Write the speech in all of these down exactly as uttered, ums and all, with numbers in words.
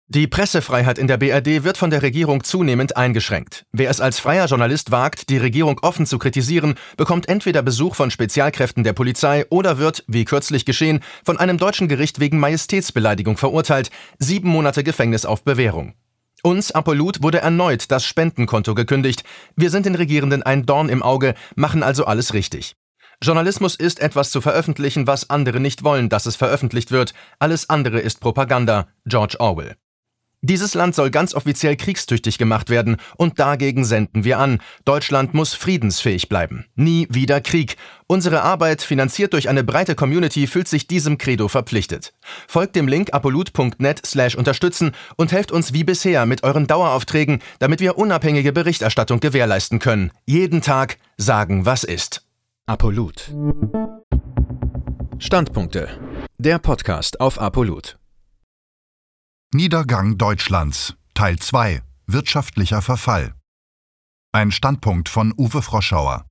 Die Pressefreiheit in der B R D wird von der Regierung zunehmend eingeschränkt. Wer es als freier Journalist wagt, die Regierung offen zu kritisieren, bekommt entweder Besuch von Spezialkräften der Polizei oder wird, wie kürzlich geschehen, von einem deutschen Gericht wegen Majestätsbeleidigung verurteilt, sieben Monate Gefängnis auf Bewährung. Uns, Apolut, wurde erneut das Spendenkonto gekündigt. Wir sind den Regierenden ein Dorn im Auge, machen also alles richtig. Journalismus ist, etwas zu veröffentlichen, was andere nicht wollen, dass es veröffentlicht wird. Alles andere ist Propaganda. George Orwell. Dieses Land soll ganz offiziell kriegstüchtig gemacht werden und dagegen senden wir an. Deutschland muss friedensfähig bleiben. Nie wieder Krieg. Unsere Arbeit, finanziert durch eine breite Community, fühlt sich diesem Credo verpflichtet. Folgt dem Link apolut punkt net slash unterstützen und helft uns wie bisher mit euren Daueraufträgen, damit wir unabhängige Berichterstattung gewährleisten können. Jeden Tag sagen, was ist. Apolut. Standpunkte. Der Podcast auf Apolut. Niedergang Deutschlands, Teil zwei, wirtschaftlicher Verfall. Ein Standpunkt von Uwe Froschauer.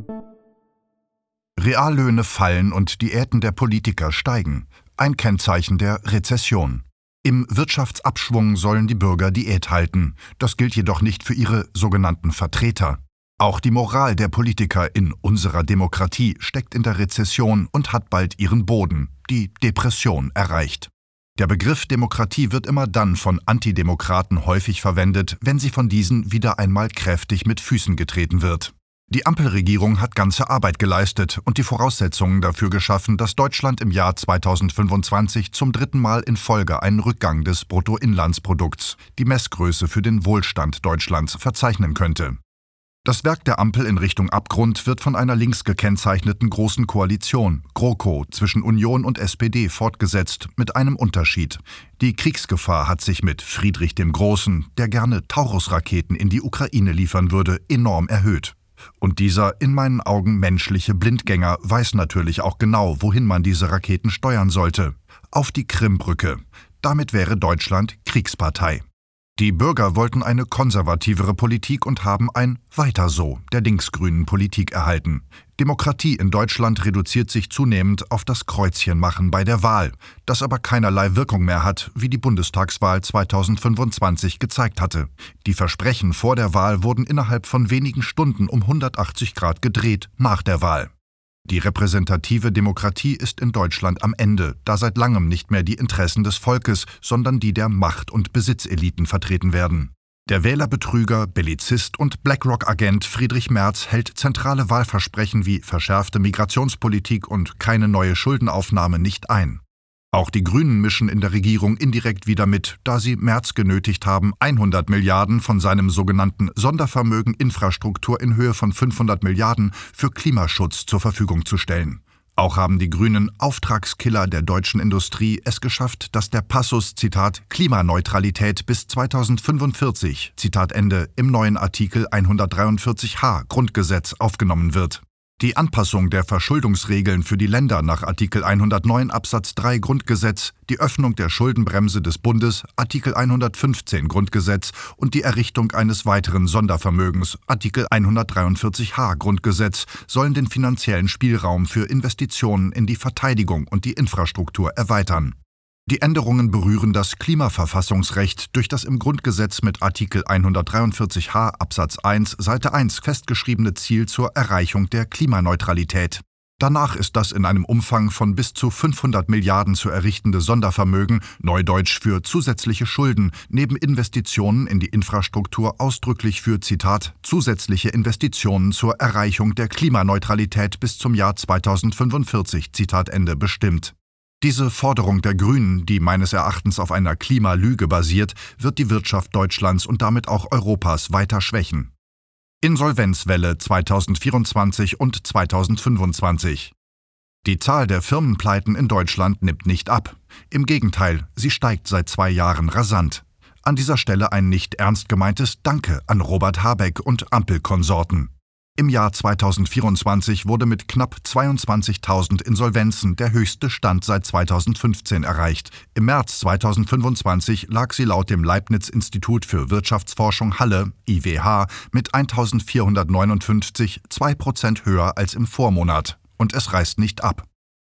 Reallöhne fallen und Diäten der Politiker steigen. Ein Kennzeichen der Rezession. Im Wirtschaftsabschwung sollen die Bürger Diät halten. Das gilt jedoch nicht für ihre sogenannten Vertreter. Auch die Moral der Politiker in unserer Demokratie steckt in der Rezession und hat bald ihren Boden, die Depression, erreicht. Der Begriff Demokratie wird immer dann von Antidemokraten häufig verwendet, wenn sie von diesen wieder einmal kräftig mit Füßen getreten wird. Die Ampelregierung hat ganze Arbeit geleistet und die Voraussetzungen dafür geschaffen, dass Deutschland im Jahr zweitausendfünfundzwanzig zum dritten Mal in Folge einen Rückgang des Bruttoinlandsprodukts, die Messgröße für den Wohlstand Deutschlands, verzeichnen könnte. Das Werk der Ampel in Richtung Abgrund wird von einer links gekennzeichneten Großen Koalition, GroKo, zwischen Union und S P D fortgesetzt, mit einem Unterschied. Die Kriegsgefahr hat sich mit Friedrich dem Großen, der gerne Taurus-Raketen in die Ukraine liefern würde, enorm erhöht. Und dieser in meinen Augen menschliche Blindgänger weiß natürlich auch genau, wohin man diese Raketen steuern sollte. Auf die Krimbrücke. Damit wäre Deutschland Kriegspartei. Die Bürger wollten eine konservativere Politik und haben ein Weiter so der linksgrünen Politik erhalten. Demokratie in Deutschland reduziert sich zunehmend auf das Kreuzchenmachen bei der Wahl, das aber keinerlei Wirkung mehr hat, wie die Bundestagswahl zweitausendfünfundzwanzig gezeigt hatte. Die Versprechen vor der Wahl wurden innerhalb von wenigen Stunden um hundertachtzig Grad gedreht nach der Wahl. Die repräsentative Demokratie ist in Deutschland am Ende, da seit langem nicht mehr die Interessen des Volkes, sondern die der Macht- und Besitzeliten vertreten werden. Der Wählerbetrüger, Bellizist und BlackRock-Agent Friedrich Merz hält zentrale Wahlversprechen wie verschärfte Migrationspolitik und keine neue Schuldenaufnahme nicht ein. Auch die Grünen mischen in der Regierung indirekt wieder mit, da sie Merz genötigt haben, hundert Milliarden von seinem sogenannten Sondervermögen Infrastruktur in Höhe von fünfhundert Milliarden für Klimaschutz zur Verfügung zu stellen. Auch haben die Grünen, Auftragskiller der deutschen Industrie, es geschafft, dass der Passus, Zitat, Klimaneutralität bis zweitausendfünfundvierzig, Zitat Ende, im neuen Artikel hundertdreiundvierzig h Grundgesetz aufgenommen wird. Die Anpassung der Verschuldungsregeln für die Länder nach Artikel hundertneun Absatz drei Grundgesetz, die Öffnung der Schuldenbremse des Bundes, Artikel hundertfünfzehn Grundgesetz und die Errichtung eines weiteren Sondervermögens, Artikel hundertdreiundvierzig h Grundgesetz, sollen den finanziellen Spielraum für Investitionen in die Verteidigung und die Infrastruktur erweitern. Die Änderungen berühren das Klimaverfassungsrecht, durch das im Grundgesetz mit Artikel hundertdreiundvierzig h Absatz eins Seite eins festgeschriebene Ziel zur Erreichung der Klimaneutralität. Danach ist das in einem Umfang von bis zu fünfhundert Milliarden zu errichtende Sondervermögen, neudeutsch für zusätzliche Schulden, neben Investitionen in die Infrastruktur ausdrücklich für, Zitat, zusätzliche Investitionen zur Erreichung der Klimaneutralität bis zum Jahr zweitausendfünfundvierzig, Zitat Ende, bestimmt. Diese Forderung der Grünen, die meines Erachtens auf einer Klimalüge basiert, wird die Wirtschaft Deutschlands und damit auch Europas weiter schwächen. Insolvenzwelle zweitausendvierundzwanzig und zweitausendfünfundzwanzig. Die Zahl der Firmenpleiten in Deutschland nimmt nicht ab. Im Gegenteil, sie steigt seit zwei Jahren rasant. An dieser Stelle ein nicht ernst gemeintes Danke an Robert Habeck und Ampelkonsorten. Im Jahr zweitausendvierundzwanzig wurde mit knapp zweiundzwanzigtausend Insolvenzen der höchste Stand seit zweitausendfünfzehn erreicht. Im März zweitausendfünfundzwanzig lag sie laut dem Leibniz-Institut für Wirtschaftsforschung Halle, I W H, mit eintausendvierhundertneunundfünfzig zwei Prozent höher als im Vormonat. Und es reißt nicht ab.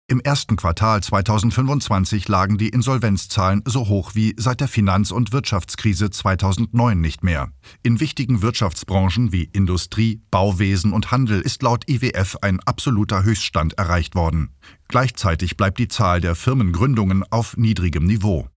Im ersten Quartal zweitausendfünfundzwanzig lagen die Insolvenzzahlen so hoch wie seit der Finanz- und Wirtschaftskrise zweitausendneun nicht mehr. In wichtigen Wirtschaftsbranchen wie Industrie, Bauwesen und Handel ist laut I W F ein absoluter Höchststand erreicht worden. Gleichzeitig bleibt die Zahl der Firmengründungen auf niedrigem Niveau.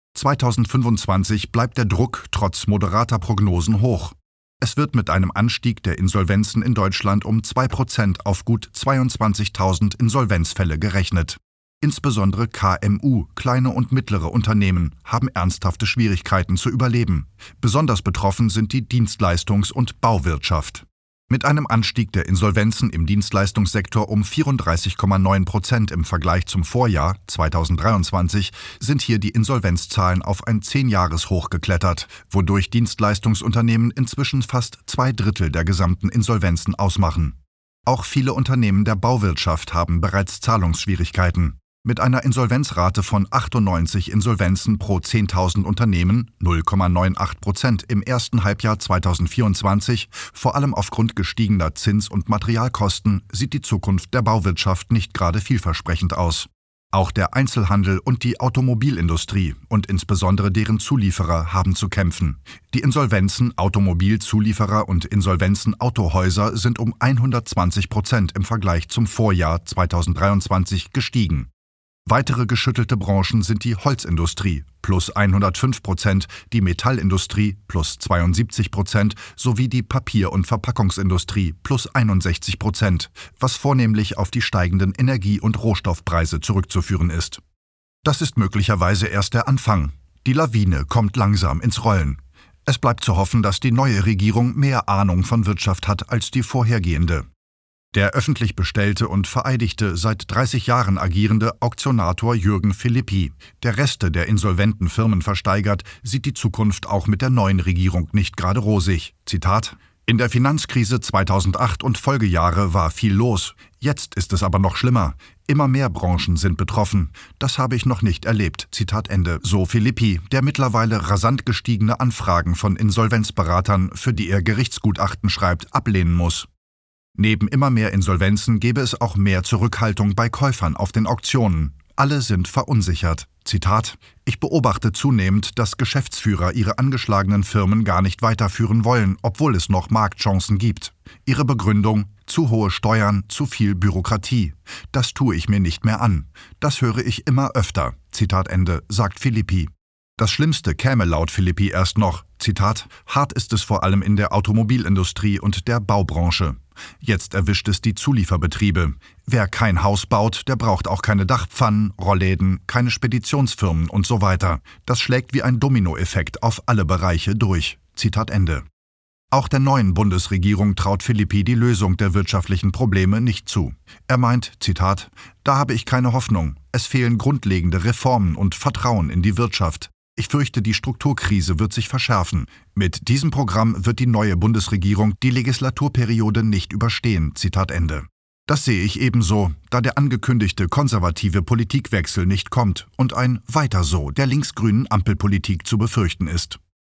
zweitausendfünfundzwanzig bleibt der Druck trotz moderater Prognosen hoch. Es wird mit einem Anstieg der Insolvenzen in Deutschland um zwei Prozent auf gut zweiundzwanzigtausend Insolvenzfälle gerechnet. Insbesondere K M U, kleine und mittlere Unternehmen, haben ernsthafte Schwierigkeiten zu überleben. Besonders betroffen sind die Dienstleistungs- und Bauwirtschaft. Mit einem Anstieg der Insolvenzen im Dienstleistungssektor um vierunddreißig Komma neun Prozent im Vergleich zum Vorjahr zweitausenddreiundzwanzig sind hier die Insolvenzzahlen auf ein Zehn-Jahres-Hoch geklettert, wodurch Dienstleistungsunternehmen inzwischen fast zwei Drittel der gesamten Insolvenzen ausmachen. Auch viele Unternehmen der Bauwirtschaft haben bereits Zahlungsschwierigkeiten. Mit einer Insolvenzrate von achtundneunzig Insolvenzen pro zehntausend Unternehmen, null Komma achtundneunzig Prozent im ersten Halbjahr zweitausendvierundzwanzig, vor allem aufgrund gestiegener Zins- und Materialkosten, sieht die Zukunft der Bauwirtschaft nicht gerade vielversprechend aus. Auch der Einzelhandel und die Automobilindustrie und insbesondere deren Zulieferer haben zu kämpfen. Die Insolvenzen Automobilzulieferer und Insolvenzen Autohäuser sind um hundertzwanzig Prozent im Vergleich zum Vorjahr zweitausenddreiundzwanzig gestiegen. Weitere geschüttelte Branchen sind die Holzindustrie plus hundertfünf Prozent, die Metallindustrie plus zweiundsiebzig Prozent sowie die Papier- und Verpackungsindustrie plus einundsechzig Prozent, was vornehmlich auf die steigenden Energie- und Rohstoffpreise zurückzuführen ist. Das ist möglicherweise erst der Anfang. Die Lawine kommt langsam ins Rollen. Es bleibt zu hoffen, dass die neue Regierung mehr Ahnung von Wirtschaft hat als die vorhergehende. Der öffentlich bestellte und vereidigte, seit dreißig Jahren agierende Auktionator Jürgen Philippi, der Reste der insolventen Firmen versteigert, sieht die Zukunft auch mit der neuen Regierung nicht gerade rosig. Zitat: In der Finanzkrise zweitausendacht und Folgejahre war viel los. Jetzt ist es aber noch schlimmer. Immer mehr Branchen sind betroffen. Das habe ich noch nicht erlebt. Zitat Ende. So Philippi, der mittlerweile rasant gestiegene Anfragen von Insolvenzberatern, für die er Gerichtsgutachten schreibt, ablehnen muss. Neben immer mehr Insolvenzen gäbe es auch mehr Zurückhaltung bei Käufern auf den Auktionen. Alle sind verunsichert. Zitat: Ich beobachte zunehmend, dass Geschäftsführer ihre angeschlagenen Firmen gar nicht weiterführen wollen, obwohl es noch Marktchancen gibt. Ihre Begründung: zu hohe Steuern, zu viel Bürokratie. Das tue ich mir nicht mehr an. Das höre ich immer öfter. Zitat Ende, sagt Philippi. Das Schlimmste käme laut Philippi erst noch. Zitat: Hart ist es vor allem in der Automobilindustrie und der Baubranche. Jetzt erwischt es die Zulieferbetriebe. Wer kein Haus baut, der braucht auch keine Dachpfannen, Rollläden, keine Speditionsfirmen und so weiter. Das schlägt wie ein Dominoeffekt auf alle Bereiche durch. Zitat Ende. Auch der neuen Bundesregierung traut Philippi die Lösung der wirtschaftlichen Probleme nicht zu. Er meint, Zitat: Da habe ich keine Hoffnung. Es fehlen grundlegende Reformen und Vertrauen in die Wirtschaft. Ich fürchte, die Strukturkrise wird sich verschärfen. Mit diesem Programm wird die neue Bundesregierung die Legislaturperiode nicht überstehen. Zitat Ende. Das sehe ich ebenso, da der angekündigte konservative Politikwechsel nicht kommt und ein Weiter so der linksgrünen Ampelpolitik zu befürchten ist.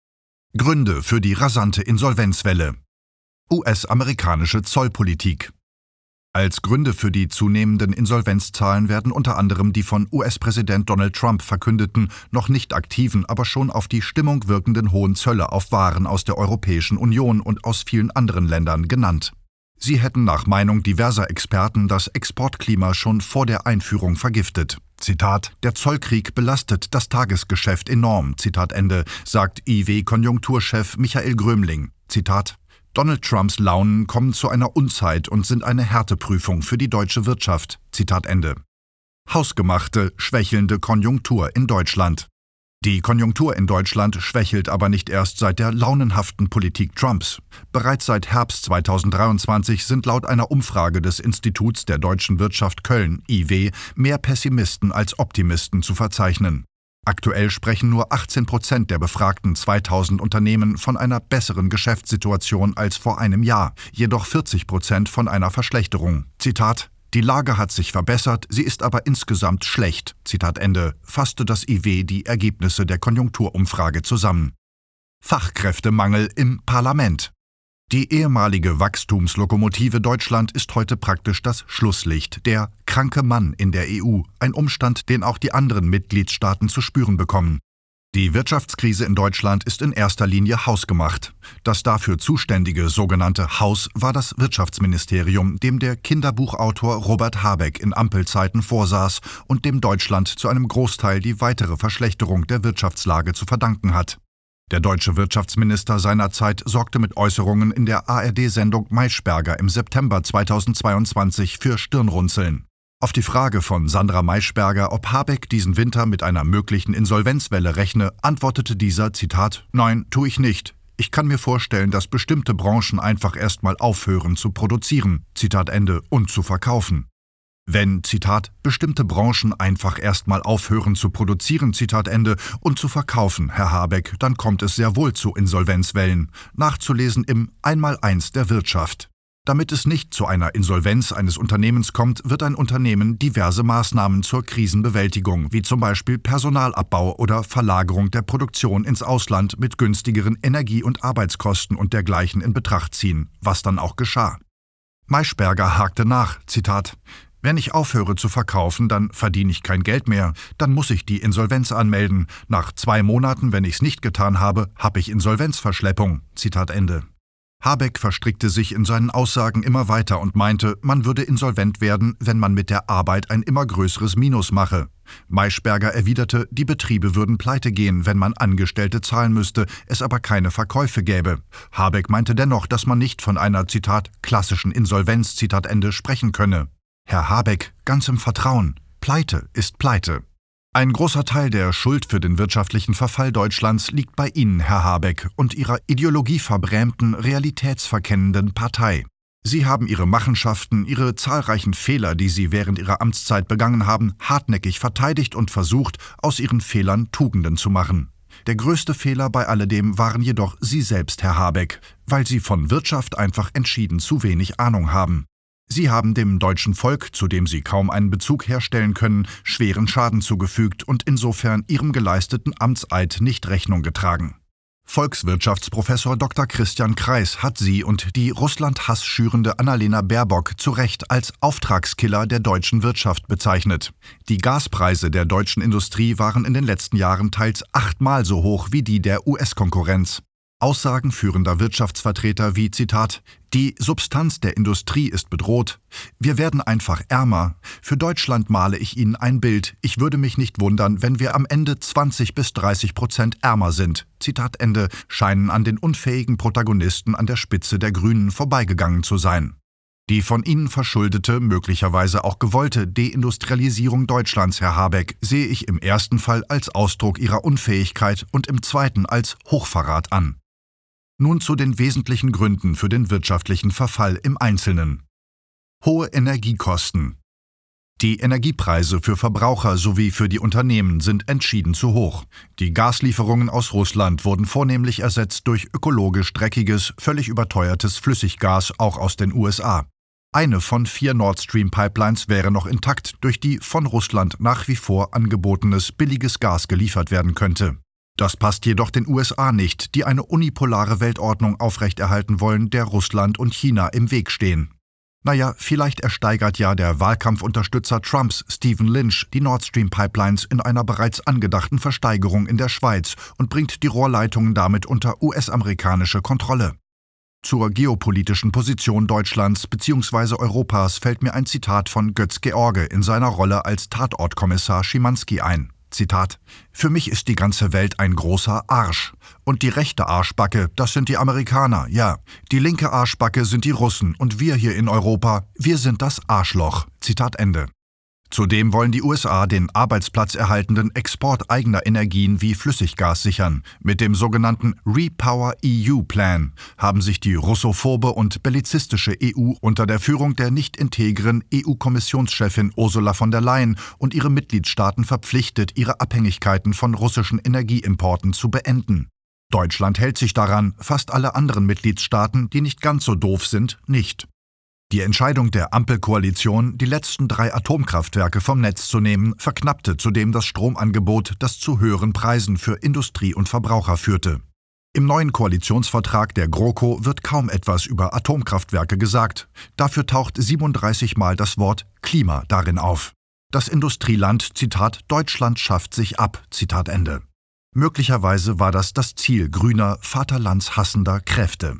Gründe für die rasante Insolvenzwelle. U S-amerikanische Zollpolitik. Als Gründe für die zunehmenden Insolvenzzahlen werden unter anderem die von U S-Präsident Donald Trump verkündeten, noch nicht aktiven, aber schon auf die Stimmung wirkenden hohen Zölle auf Waren aus der Europäischen Union und aus vielen anderen Ländern genannt. Sie hätten nach Meinung diverser Experten das Exportklima schon vor der Einführung vergiftet. Zitat: Der Zollkrieg belastet das Tagesgeschäft enorm, Zitat Ende, sagt I W-Konjunkturchef Michael Grömling. Zitat: Donald Trumps Launen kommen zu einer Unzeit und sind eine Härteprüfung für die deutsche Wirtschaft. Zitat Ende. Hausgemachte, schwächelnde Konjunktur in Deutschland. Die Konjunktur in Deutschland schwächelt aber nicht erst seit der launenhaften Politik Trumps. Bereits seit Herbst zweitausenddreiundzwanzig sind laut einer Umfrage des Instituts der deutschen Wirtschaft Köln, I W, mehr Pessimisten als Optimisten zu verzeichnen. Aktuell sprechen nur achtzehn Prozent der befragten zweitausend Unternehmen von einer besseren Geschäftssituation als vor einem Jahr, jedoch vierzig Prozent von einer Verschlechterung. Zitat: Die Lage hat sich verbessert, sie ist aber insgesamt schlecht. Zitat Ende, fasste das I W die Ergebnisse der Konjunkturumfrage zusammen. Fachkräftemangel im Parlament. Die ehemalige Wachstumslokomotive Deutschland ist heute praktisch das Schlusslicht, der kranke Mann in der E U, ein Umstand, den auch die anderen Mitgliedstaaten zu spüren bekommen. Die Wirtschaftskrise in Deutschland ist in erster Linie hausgemacht. Das dafür zuständige sogenannte Haus war das Wirtschaftsministerium, dem der Kinderbuchautor Robert Habeck in Ampelzeiten vorsaß und dem Deutschland zu einem Großteil die weitere Verschlechterung der Wirtschaftslage zu verdanken hat. Der deutsche Wirtschaftsminister seinerzeit sorgte mit Äußerungen in der A R D-Sendung Maischberger im September zweitausendzweiundzwanzig für Stirnrunzeln. Auf die Frage von Sandra Maischberger, ob Habeck diesen Winter mit einer möglichen Insolvenzwelle rechne, antwortete dieser, Zitat, »Nein, tue ich nicht. Ich kann mir vorstellen, dass bestimmte Branchen einfach erstmal aufhören zu produzieren, Zitat Ende, und zu verkaufen. Wenn, Zitat, bestimmte Branchen einfach erstmal aufhören zu produzieren, Zitat Ende, und zu verkaufen, Herr Habeck, dann kommt es sehr wohl zu Insolvenzwellen. Nachzulesen im Einmaleins der Wirtschaft. Damit es nicht zu einer Insolvenz eines Unternehmens kommt, wird ein Unternehmen diverse Maßnahmen zur Krisenbewältigung, wie zum Beispiel Personalabbau oder Verlagerung der Produktion ins Ausland mit günstigeren Energie- und Arbeitskosten und dergleichen in Betracht ziehen, was dann auch geschah. Maischberger hakte nach, Zitat, »Wenn ich aufhöre zu verkaufen, dann verdiene ich kein Geld mehr, dann muss ich die Insolvenz anmelden. Nach zwei Monaten, wenn ich es nicht getan habe, habe ich Insolvenzverschleppung.« Zitat Ende. Habeck verstrickte sich in seinen Aussagen immer weiter und meinte, man würde insolvent werden, wenn man mit der Arbeit ein immer größeres Minus mache. Maischberger erwiderte, die Betriebe würden pleite gehen, wenn man Angestellte zahlen müsste, es aber keine Verkäufe gäbe. Habeck meinte dennoch, dass man nicht von einer, Zitat, klassischen Insolvenz, Zitat Ende, sprechen könne. Herr Habeck, ganz im Vertrauen, Pleite ist Pleite. Ein großer Teil der Schuld für den wirtschaftlichen Verfall Deutschlands liegt bei Ihnen, Herr Habeck, und Ihrer ideologieverbrämten, realitätsverkennenden Partei. Sie haben Ihre Machenschaften, Ihre zahlreichen Fehler, die Sie während Ihrer Amtszeit begangen haben, hartnäckig verteidigt und versucht, aus Ihren Fehlern Tugenden zu machen. Der größte Fehler bei alledem waren jedoch Sie selbst, Herr Habeck, weil Sie von Wirtschaft einfach entschieden zu wenig Ahnung haben. Sie haben dem deutschen Volk, zu dem Sie kaum einen Bezug herstellen können, schweren Schaden zugefügt und insofern Ihrem geleisteten Amtseid nicht Rechnung getragen. Volkswirtschaftsprofessor Doktor Christian Kreis hat Sie und die Russland-Hass schürende Annalena Baerbock zu Recht als Auftragskiller der deutschen Wirtschaft bezeichnet. Die Gaspreise der deutschen Industrie waren in den letzten Jahren teils achtmal so hoch wie die der U S-Konkurrenz. Aussagen führender Wirtschaftsvertreter wie, Zitat, die Substanz der Industrie ist bedroht. Wir werden einfach ärmer. Für Deutschland male ich Ihnen ein Bild. Ich würde mich nicht wundern, wenn wir am Ende zwanzig bis dreißig Prozent ärmer sind. Zitat Ende, scheinen an den unfähigen Protagonisten an der Spitze der Grünen vorbeigegangen zu sein. Die von Ihnen verschuldete, möglicherweise auch gewollte Deindustrialisierung Deutschlands, Herr Habeck, sehe ich im ersten Fall als Ausdruck Ihrer Unfähigkeit und im zweiten als Hochverrat an. Nun zu den wesentlichen Gründen für den wirtschaftlichen Verfall im Einzelnen. Hohe Energiekosten. Die Energiepreise für Verbraucher sowie für die Unternehmen sind entschieden zu hoch. Die Gaslieferungen aus Russland wurden vornehmlich ersetzt durch ökologisch dreckiges, völlig überteuertes Flüssiggas, auch aus den U S A. Eine von vier Nord Stream Pipelines wäre noch intakt, durch die von Russland nach wie vor angebotenes billiges Gas geliefert werden könnte. Das passt jedoch den U S A nicht, die eine unipolare Weltordnung aufrechterhalten wollen, der Russland und China im Weg stehen. Naja, vielleicht ersteigert ja der Wahlkampfunterstützer Trumps, Stephen Lynch, die Nord Stream Pipelines in einer bereits angedachten Versteigerung in der Schweiz und bringt die Rohrleitungen damit unter U S-amerikanische Kontrolle. Zur geopolitischen Position Deutschlands bzw. Europas fällt mir ein Zitat von Götz George in seiner Rolle als Tatortkommissar Schimanski ein. Zitat, »Für mich ist die ganze Welt ein großer Arsch. Und die rechte Arschbacke, das sind die Amerikaner, ja. Die linke Arschbacke sind die Russen und wir hier in Europa, wir sind das Arschloch.« Zitat Ende. Zudem wollen die U S A den arbeitsplatzerhaltenden Export eigener Energien wie Flüssiggas sichern. Mit dem sogenannten Repower E U-Plan haben sich die russophobe und bellizistische E U unter der Führung der nicht integren E U-Kommissionschefin Ursula von der Leyen und ihre Mitgliedstaaten verpflichtet, ihre Abhängigkeiten von russischen Energieimporten zu beenden. Deutschland hält sich daran, fast alle anderen Mitgliedstaaten, die nicht ganz so doof sind, nicht. Die Entscheidung der Ampelkoalition, die letzten drei Atomkraftwerke vom Netz zu nehmen, verknappte zudem das Stromangebot, das zu höheren Preisen für Industrie und Verbraucher führte. Im neuen Koalitionsvertrag der GroKo wird kaum etwas über Atomkraftwerke gesagt. Dafür taucht siebenunddreißig Mal das Wort Klima darin auf. Das Industrieland, Zitat, Deutschland schafft sich ab, Zitat Ende. Möglicherweise war das das Ziel grüner, vaterlandshassender Kräfte.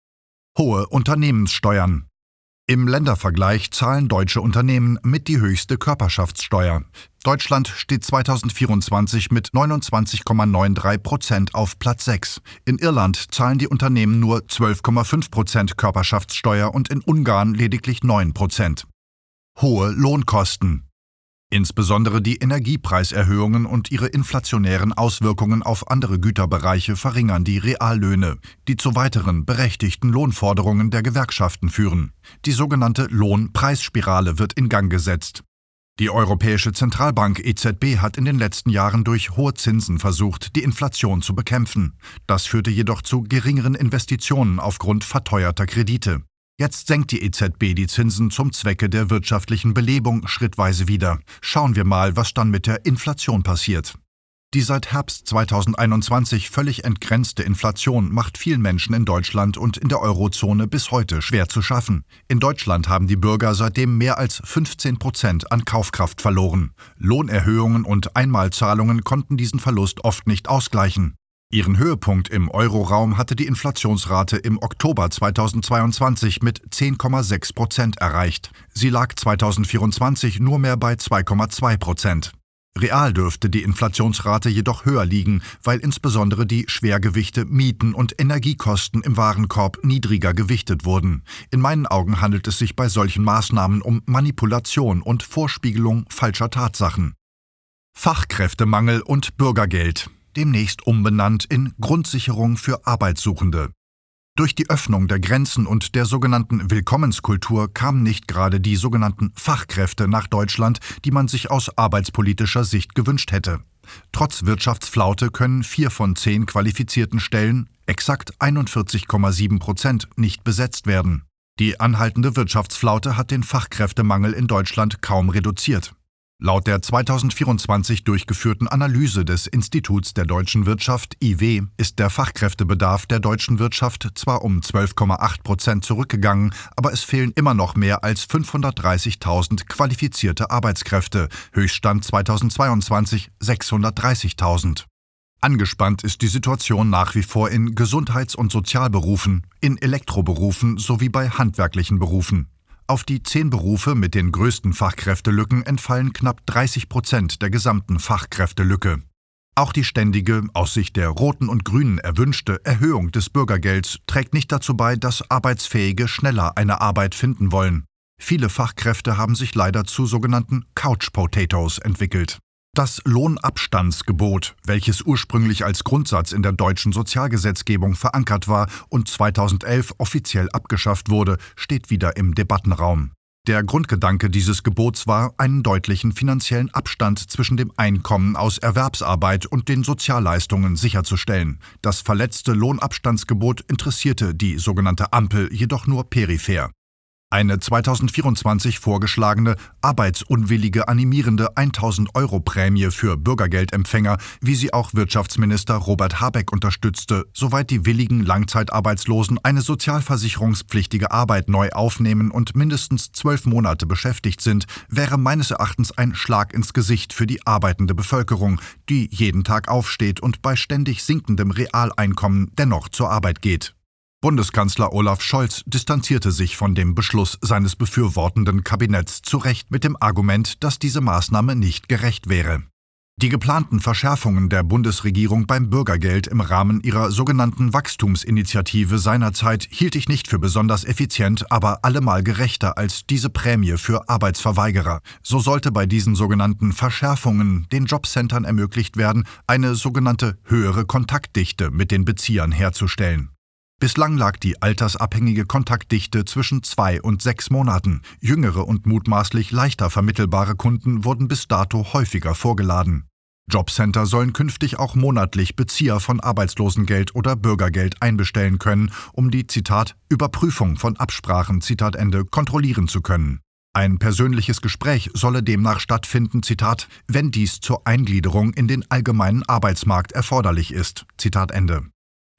Hohe Unternehmenssteuern. Im Ländervergleich zahlen deutsche Unternehmen mit die höchste Körperschaftssteuer. Deutschland steht zweitausendvierundzwanzig mit neunundzwanzig Komma dreiundneunzig Prozent auf Platz sechs. In Irland zahlen die Unternehmen nur zwölf Komma fünf Prozent Körperschaftssteuer und in Ungarn lediglich neun Prozent. Hohe Lohnkosten. Insbesondere die Energiepreiserhöhungen und ihre inflationären Auswirkungen auf andere Güterbereiche verringern die Reallöhne, die zu weiteren berechtigten Lohnforderungen der Gewerkschaften führen. Die sogenannte Lohnpreisspirale wird in Gang gesetzt. Die Europäische Zentralbank E Z B hat in den letzten Jahren durch hohe Zinsen versucht, die Inflation zu bekämpfen. Das führte jedoch zu geringeren Investitionen aufgrund verteuerter Kredite. Jetzt senkt die E Z B die Zinsen zum Zwecke der wirtschaftlichen Belebung schrittweise wieder. Schauen wir mal, was dann mit der Inflation passiert. Die seit Herbst zweitausendeinundzwanzig völlig entgrenzte Inflation macht vielen Menschen in Deutschland und in der Eurozone bis heute schwer zu schaffen. In Deutschland haben die Bürger seitdem mehr als fünfzehn Prozent an Kaufkraft verloren. Lohnerhöhungen und Einmalzahlungen konnten diesen Verlust oft nicht ausgleichen. Ihren Höhepunkt im Euroraum hatte die Inflationsrate im Oktober zweitausendzweiundzwanzig mit zehn Komma sechs Prozent erreicht. Sie lag zweitausendvierundzwanzig nur mehr bei zwei Komma zwei Prozent. Real dürfte die Inflationsrate jedoch höher liegen, weil insbesondere die Schwergewichte Mieten und Energiekosten im Warenkorb niedriger gewichtet wurden. In meinen Augen handelt es sich bei solchen Maßnahmen um Manipulation und Vorspiegelung falscher Tatsachen. Fachkräftemangel und Bürgergeld. Demnächst umbenannt in Grundsicherung für Arbeitssuchende. Durch die Öffnung der Grenzen und der sogenannten Willkommenskultur kamen nicht gerade die sogenannten Fachkräfte nach Deutschland, die man sich aus arbeitspolitischer Sicht gewünscht hätte. Trotz Wirtschaftsflaute können vier von zehn qualifizierten Stellen, exakt einundvierzig Komma sieben Prozent, nicht besetzt werden. Die anhaltende Wirtschaftsflaute hat den Fachkräftemangel in Deutschland kaum reduziert. Laut der zweitausendvierundzwanzig durchgeführten Analyse des Instituts der deutschen Wirtschaft I W ist der Fachkräftebedarf der deutschen Wirtschaft zwar um zwölf Komma acht Prozent zurückgegangen, aber es fehlen immer noch mehr als fünfhundertdreißigtausend qualifizierte Arbeitskräfte, Höchststand zweitausendzweiundzwanzig sechshundertdreißigtausend. Angespannt ist die Situation nach wie vor in Gesundheits- und Sozialberufen, in Elektroberufen sowie bei handwerklichen Berufen. Auf die zehn Berufe mit den größten Fachkräftelücken entfallen knapp dreißig Prozent der gesamten Fachkräftelücke. Auch die ständige, aus Sicht der Roten und Grünen erwünschte Erhöhung des Bürgergelds trägt nicht dazu bei, dass Arbeitsfähige schneller eine Arbeit finden wollen. Viele Fachkräfte haben sich leider zu sogenannten Couch Potatoes entwickelt. Das Lohnabstandsgebot, welches ursprünglich als Grundsatz in der deutschen Sozialgesetzgebung verankert war und zweitausendelf offiziell abgeschafft wurde, steht wieder im Debattenraum. Der Grundgedanke dieses Gebots war, einen deutlichen finanziellen Abstand zwischen dem Einkommen aus Erwerbsarbeit und den Sozialleistungen sicherzustellen. Das verletzte Lohnabstandsgebot interessierte die sogenannte Ampel jedoch nur peripher. Eine zweitausendvierundzwanzig vorgeschlagene, arbeitsunwillige animierende tausend Euro Prämie für Bürgergeldempfänger, wie sie auch Wirtschaftsminister Robert Habeck unterstützte, soweit die willigen Langzeitarbeitslosen eine sozialversicherungspflichtige Arbeit neu aufnehmen und mindestens zwölf Monate beschäftigt sind, wäre meines Erachtens ein Schlag ins Gesicht für die arbeitende Bevölkerung, die jeden Tag aufsteht und bei ständig sinkendem Realeinkommen dennoch zur Arbeit geht. Bundeskanzler Olaf Scholz distanzierte sich von dem Beschluss seines befürwortenden Kabinetts zu Recht mit dem Argument, dass diese Maßnahme nicht gerecht wäre. Die geplanten Verschärfungen der Bundesregierung beim Bürgergeld im Rahmen ihrer sogenannten Wachstumsinitiative seinerzeit hielt ich nicht für besonders effizient, aber allemal gerechter als diese Prämie für Arbeitsverweigerer. So sollte bei diesen sogenannten Verschärfungen den Jobcentern ermöglicht werden, eine sogenannte höhere Kontaktdichte mit den Beziehern herzustellen. Bislang lag die altersabhängige Kontaktdichte zwischen zwei und sechs Monaten. Jüngere und mutmaßlich leichter vermittelbare Kunden wurden bis dato häufiger vorgeladen. Jobcenter sollen künftig auch monatlich Bezieher von Arbeitslosengeld oder Bürgergeld einbestellen können, um die, Zitat, Überprüfung von Absprachen, Zitat Ende, kontrollieren zu können. Ein persönliches Gespräch solle demnach stattfinden, Zitat, wenn dies zur Eingliederung in den allgemeinen Arbeitsmarkt erforderlich ist, Zitat Ende.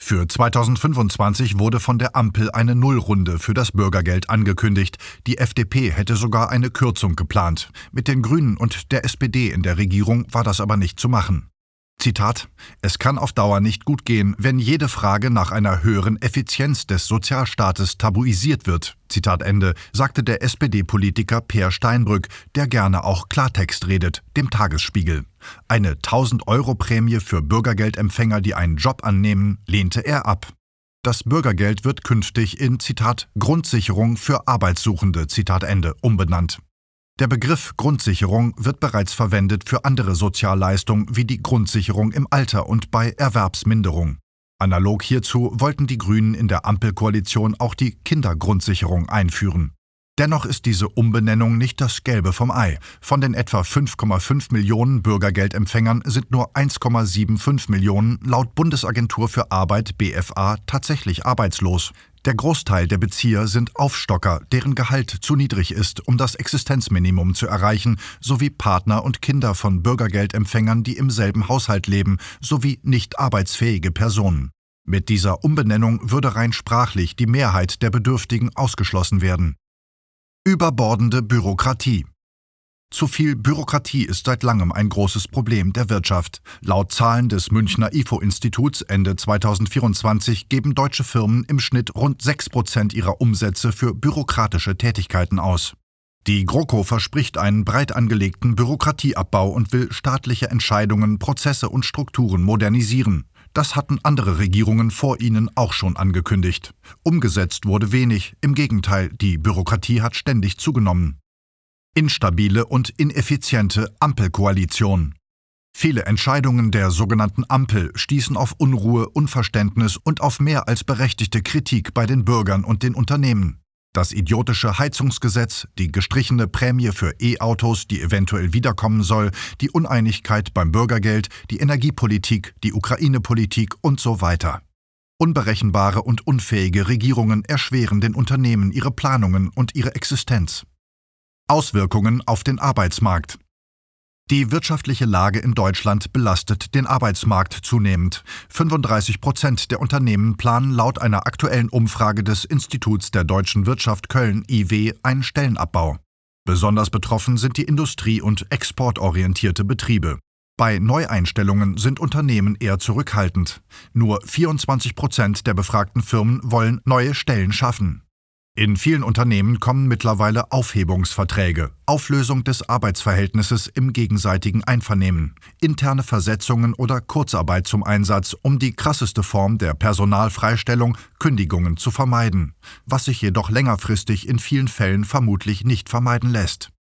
Für zweitausendfünfundzwanzig wurde von der Ampel eine Nullrunde für das Bürgergeld angekündigt. Die F D P hätte sogar eine Kürzung geplant. Mit den Grünen und der S P D in der Regierung war das aber nicht zu machen. Zitat: Es kann auf Dauer nicht gut gehen, wenn jede Frage nach einer höheren Effizienz des Sozialstaates tabuisiert wird. Zitat Ende, sagte der S P D-Politiker Peer Steinbrück, der gerne auch Klartext redet, dem Tagesspiegel. Eine tausend-Euro-Prämie für Bürgergeldempfänger, die einen Job annehmen, lehnte er ab. Das Bürgergeld wird künftig in, Zitat, Grundsicherung für Arbeitssuchende, Zitat Ende, umbenannt. Der Begriff Grundsicherung wird bereits verwendet für andere Sozialleistungen wie die Grundsicherung im Alter und bei Erwerbsminderung. Analog hierzu wollten die Grünen in der Ampelkoalition auch die Kindergrundsicherung einführen. Dennoch ist diese Umbenennung nicht das Gelbe vom Ei. Von den etwa fünf Komma fünf Millionen Bürgergeldempfängern sind nur eins Komma fünfundsiebzig Millionen laut Bundesagentur für Arbeit B F A tatsächlich arbeitslos. Der Großteil der Bezieher sind Aufstocker, deren Gehalt zu niedrig ist, um das Existenzminimum zu erreichen, sowie Partner und Kinder von Bürgergeldempfängern, die im selben Haushalt leben, sowie nicht arbeitsfähige Personen. Mit dieser Umbenennung würde rein sprachlich die Mehrheit der Bedürftigen ausgeschlossen werden. Überbordende Bürokratie. Zu viel Bürokratie ist seit langem ein großes Problem der Wirtschaft. Laut Zahlen des Münchner I F O-Instituts Ende zweitausendvierundzwanzig geben deutsche Firmen im Schnitt rund sechs Prozent ihrer Umsätze für bürokratische Tätigkeiten aus. Die GroKo verspricht einen breit angelegten Bürokratieabbau und will staatliche Entscheidungen, Prozesse und Strukturen modernisieren. Das hatten andere Regierungen vor ihnen auch schon angekündigt. Umgesetzt wurde wenig, im Gegenteil, die Bürokratie hat ständig zugenommen. Instabile und ineffiziente Ampelkoalition. Viele Entscheidungen der sogenannten Ampel stießen auf Unruhe, Unverständnis und auf mehr als berechtigte Kritik bei den Bürgern und den Unternehmen. Das idiotische Heizungsgesetz, die gestrichene Prämie für E-Autos, die eventuell wiederkommen soll, die Uneinigkeit beim Bürgergeld, die Energiepolitik, die Ukraine-Politik und so weiter. Unberechenbare und unfähige Regierungen erschweren den Unternehmen ihre Planungen und ihre Existenz. Auswirkungen auf den Arbeitsmarkt. Die wirtschaftliche Lage in Deutschland belastet den Arbeitsmarkt zunehmend. fünfunddreißig Prozent der Unternehmen planen laut einer aktuellen Umfrage des Instituts der deutschen Wirtschaft Köln I W einen Stellenabbau. Besonders betroffen sind die industrie- und exportorientierte Betriebe. Bei Neueinstellungen sind Unternehmen eher zurückhaltend. Nur vierundzwanzig Prozent der befragten Firmen wollen neue Stellen schaffen. In vielen Unternehmen kommen mittlerweile Aufhebungsverträge, Auflösung des Arbeitsverhältnisses im gegenseitigen Einvernehmen, interne Versetzungen oder Kurzarbeit zum Einsatz, um die krasseste Form der Personalfreistellung, Kündigungen zu vermeiden, was sich jedoch längerfristig in vielen Fällen vermutlich nicht vermeiden lässt.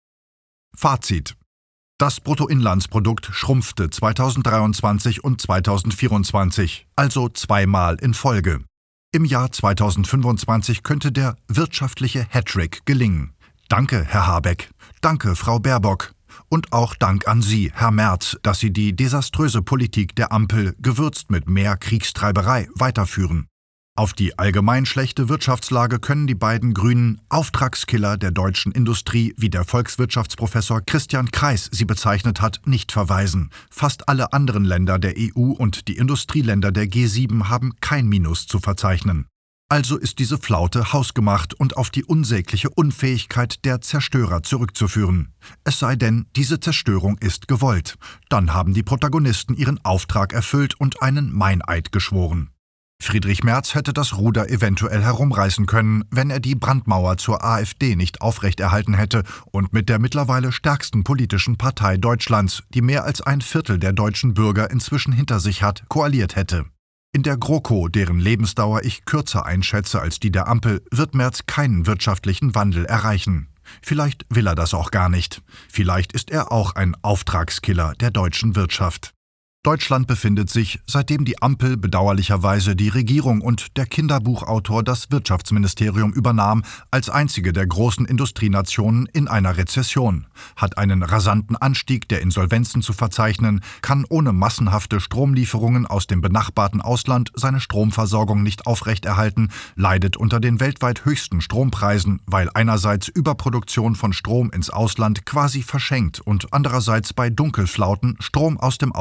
Fazit: Das Bruttoinlandsprodukt schrumpfte zweitausenddreiundzwanzig und zweitausendvierundzwanzig, also zweimal in Folge. Im Jahr zweitausendfünfundzwanzig könnte der wirtschaftliche Hattrick gelingen. Danke, Herr Habeck. Danke, Frau Baerbock. Und auch Dank an Sie, Herr Merz, dass Sie die desaströse Politik der Ampel, gewürzt mit mehr Kriegstreiberei, weiterführen. Auf die allgemein schlechte Wirtschaftslage können die beiden grünen Auftragskiller der deutschen Industrie, wie der Volkswirtschaftsprofessor Christian Kreis sie bezeichnet hat, nicht verweisen. Fast alle anderen Länder der E U und die Industrieländer der G sieben haben kein Minus zu verzeichnen. Also ist diese Flaute hausgemacht und auf die unsägliche Unfähigkeit der Zerstörer zurückzuführen. Es sei denn, diese Zerstörung ist gewollt. Dann haben die Protagonisten ihren Auftrag erfüllt und einen Meineid geschworen. Friedrich Merz hätte das Ruder eventuell herumreißen können, wenn er die Brandmauer zur AfD nicht aufrechterhalten hätte und mit der mittlerweile stärksten politischen Partei Deutschlands, die mehr als ein Viertel der deutschen Bürger inzwischen hinter sich hat, koaliert hätte. In der GroKo, deren Lebensdauer ich kürzer einschätze als die der Ampel, wird Merz keinen wirtschaftlichen Wandel erreichen. Vielleicht will er das auch gar nicht. Vielleicht ist er auch ein Auftragskiller der deutschen Wirtschaft. Deutschland befindet sich, seitdem die Ampel bedauerlicherweise die Regierung und der Kinderbuchautor das Wirtschaftsministerium übernahm, als einzige der großen Industrienationen in einer Rezession, hat einen rasanten Anstieg der Insolvenzen zu verzeichnen, kann ohne massenhafte Stromlieferungen aus dem benachbarten Ausland seine Stromversorgung nicht aufrechterhalten, leidet unter den weltweit höchsten Strompreisen, weil einerseits Überproduktion von Strom ins Ausland quasi verschenkt und andererseits bei Dunkelflauten Strom aus dem Ausland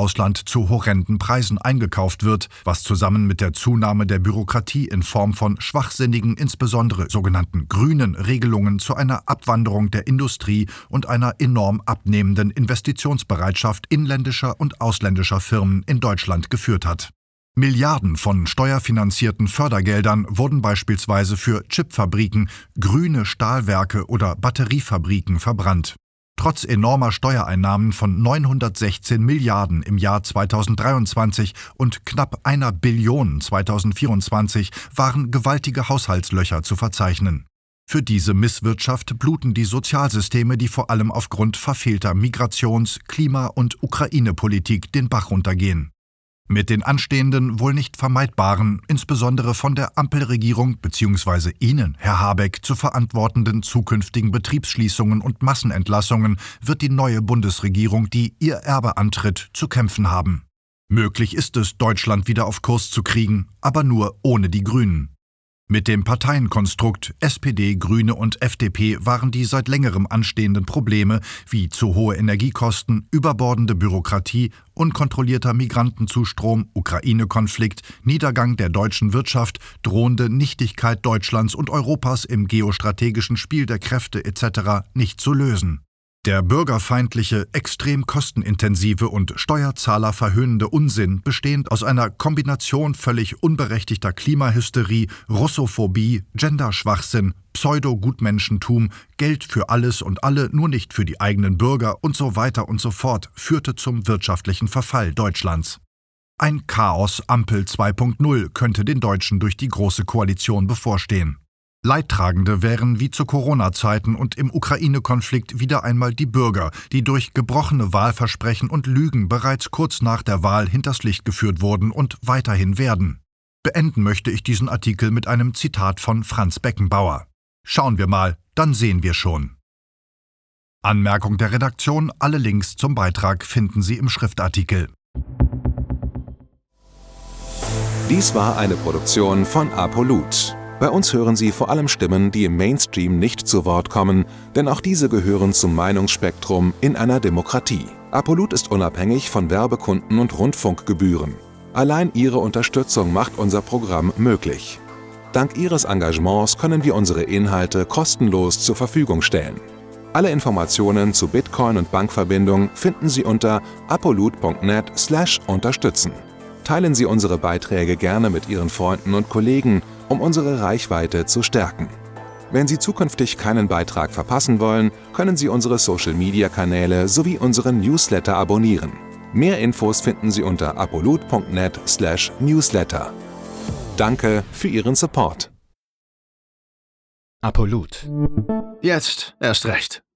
zu horrenden Preisen eingekauft wird, was zusammen mit der Zunahme der Bürokratie in Form von schwachsinnigen, insbesondere sogenannten grünen Regelungen zu einer Abwanderung der Industrie und einer enorm abnehmenden Investitionsbereitschaft inländischer und ausländischer Firmen in Deutschland geführt hat. Milliarden von steuerfinanzierten Fördergeldern wurden beispielsweise für Chipfabriken, grüne Stahlwerke oder Batteriefabriken verbrannt. Trotz enormer Steuereinnahmen von neunhundertsechzehn Milliarden im Jahr zweitausenddreiundzwanzig und knapp einer Billion zweitausendvierundzwanzig waren gewaltige Haushaltslöcher zu verzeichnen. Für diese Misswirtschaft bluten die Sozialsysteme, die vor allem aufgrund verfehlter Migrations-, Klima- und Ukraine-Politik den Bach runtergehen. Mit den anstehenden, wohl nicht vermeidbaren, insbesondere von der Ampelregierung bzw. Ihnen, Herr Habeck, zu verantwortenden zukünftigen Betriebsschließungen und Massenentlassungen wird die neue Bundesregierung, die ihr Erbe antritt, zu kämpfen haben. Möglich ist es, Deutschland wieder auf Kurs zu kriegen, aber nur ohne die Grünen. Mit dem Parteienkonstrukt S P D, Grüne und F D P waren die seit längerem anstehenden Probleme wie zu hohe Energiekosten, überbordende Bürokratie, unkontrollierter Migrantenzustrom, Ukraine-Konflikt, Niedergang der deutschen Wirtschaft, drohende Nichtigkeit Deutschlands und Europas im geostrategischen Spiel der Kräfte et cetera nicht zu lösen. Der bürgerfeindliche, extrem kostenintensive und steuerzahlerverhöhnende Unsinn, bestehend aus einer Kombination völlig unberechtigter Klimahysterie, Russophobie, Genderschwachsinn, Pseudo-Gutmenschentum, Geld für alles und alle, nur nicht für die eigenen Bürger und so weiter und so fort, führte zum wirtschaftlichen Verfall Deutschlands. Ein Chaos Ampel zwei Punkt null könnte den Deutschen durch die Große Koalition bevorstehen. Leidtragende wären wie zu Corona-Zeiten und im Ukraine-Konflikt wieder einmal die Bürger, die durch gebrochene Wahlversprechen und Lügen bereits kurz nach der Wahl hinters Licht geführt wurden und weiterhin werden. Beenden möchte ich diesen Artikel mit einem Zitat von Franz Beckenbauer. Schauen wir mal, dann sehen wir schon. Anmerkung der Redaktion: Alle Links zum Beitrag finden Sie im Schriftartikel. Dies war eine Produktion von ApoLoot. Bei uns hören Sie vor allem Stimmen, die im Mainstream nicht zu Wort kommen, denn auch diese gehören zum Meinungsspektrum in einer Demokratie. ApoLoot ist unabhängig von Werbekunden und Rundfunkgebühren. Allein Ihre Unterstützung macht unser Programm möglich. Dank Ihres Engagements können wir unsere Inhalte kostenlos zur Verfügung stellen. Alle Informationen zu Bitcoin und Bankverbindung finden Sie unter apoloot punkt net slash unterstützen. Teilen Sie unsere Beiträge gerne mit Ihren Freunden und Kollegen, um unsere Reichweite zu stärken. Wenn Sie zukünftig keinen Beitrag verpassen wollen, können Sie unsere Social-Media-Kanäle sowie unseren Newsletter abonnieren. Mehr Infos finden Sie unter apoloot punkt net slash newsletter. Danke für Ihren Support. ApoLoot. Jetzt erst recht.